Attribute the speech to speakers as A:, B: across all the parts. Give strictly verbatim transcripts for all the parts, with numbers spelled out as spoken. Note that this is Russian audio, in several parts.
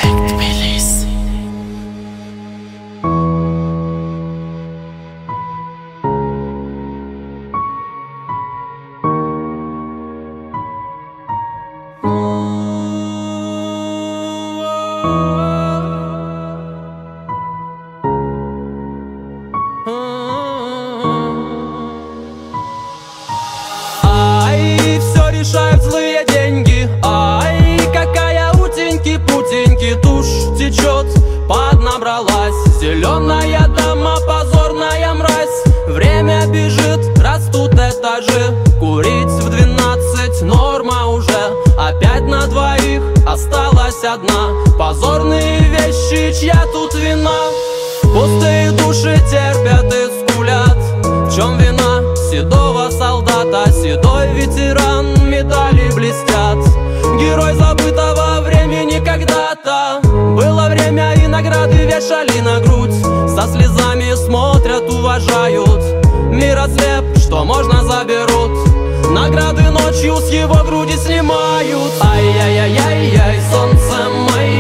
A: Ай, все решают злые деньги. Ай, какая утеньки-путеньки, тушь течет, поднабралась. Зеленая дома, позорная мразь. Время бежит, растут этажи. Курить в двенадцать норма уже. Опять на двоих осталась одна. Позорные вещи, чья тут вина? Пустые души терпят и скулят. В чем вина седого солдата? Седой ветеран, медали блестят. Герой забытого времени когда-то. Было время, и награды вешали на грудь. Со слезами смотрят, уважают. Мир ослеп, что можно заберут. Награды ночью с его груди снимают. Ай-яй-яй-яй-яй, солнце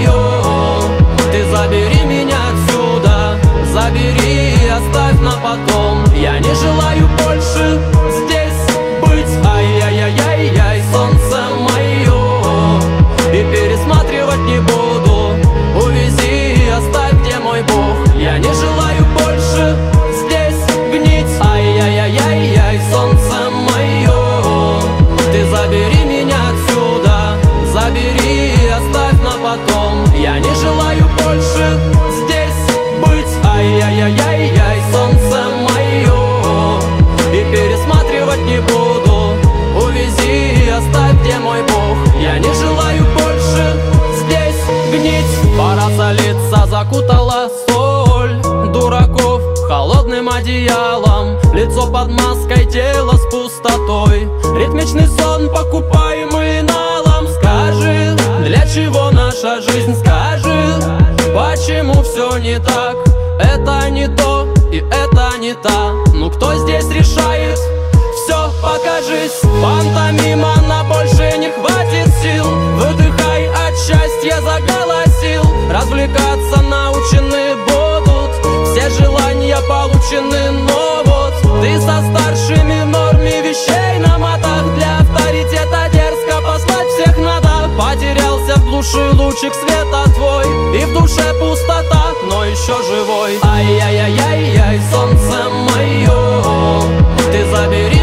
A: мое, ты забери меня отсюда. Забери и оставь на потом. Я не желаю больше здесь быть. Ай-яй-яй-яй-яй, солнце мое, и пересматривать не буду. Увези и оставь, где мой Бог. Я не желаю больше здесь гнить. Ай-яй-яй-яй-яй, солнце мое, ты забери меня отсюда. Забери и оставь на потом. Я не желаю больше здесь быть. Ай-яй-яй-яй-яй, солнце мое, и пересматривать не буду. Увези и оставь, где мой Бог. Я не желаю больше здесь гнить. Пора солиться, закутала соль дураков холодным одеялом. Лицо под маской, тело с пустотой. Ритмичный сон, покупаемый налом. Скажи, для чего наша жизнь? Скажи, почему все не так? Это не то и это не та. Ну кто здесь решает? Все, покажись. Пантомима, на больше не хватит сил. Выдыхай, от счастья заголосил. Развлекаться научены будут. Все желания получены, но вот ты со старшими в норме вещей на матах. Для авторитета дерзко послать всех надо. Потерялся в глуши лучик света твой, и в душе пустота, но еще живой. Ай-яй-яй-яй-яй, солнце мое, ты забери